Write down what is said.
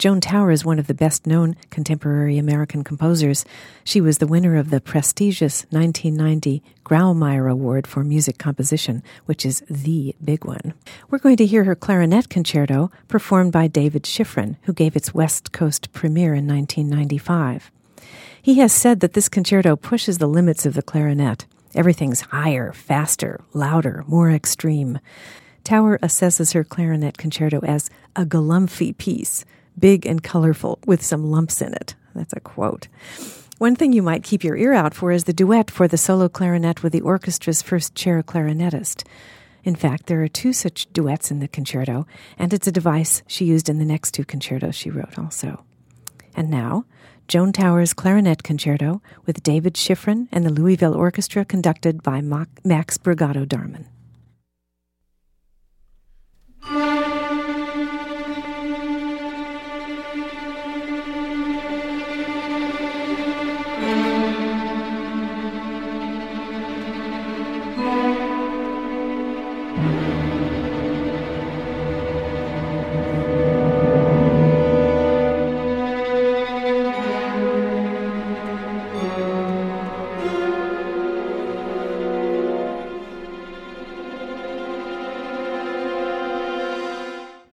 Joan Tower is one of the best-known contemporary American composers. She was the winner of the prestigious 1990 Grawemeyer Award for Music Composition, which is the big one. We're going to hear her clarinet concerto performed by David Schifrin, who gave its West Coast premiere in 1995. He has said that this concerto pushes the limits of the clarinet. Everything's higher, faster, louder, more extreme. Tower assesses her clarinet concerto as a galumphy piece, big and colorful, with some lumps in it. That's a quote. One thing you might keep your ear out for is the duet for the solo clarinet with the orchestra's first chair clarinetist. In fact, there are 2 such duets in the concerto, and it's a device she used in the next 2 concertos she wrote also. And now, Joan Tower's clarinet concerto with David Schifrin and the Louisville Orchestra, conducted by Max Brigado Darman.